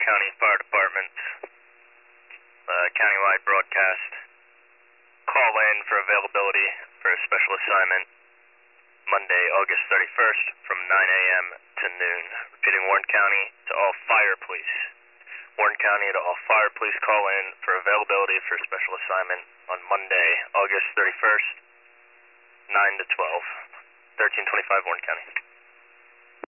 County Fire Department, countywide broadcast. Call in for availability for a special assignment Monday, August 31st from 9 a.m. to noon. Repeating, Warren County to all fire police. Warren County to all fire police, call in for availability for a special assignment on Monday, August 31st, 9 to 12, 1325 Warren County.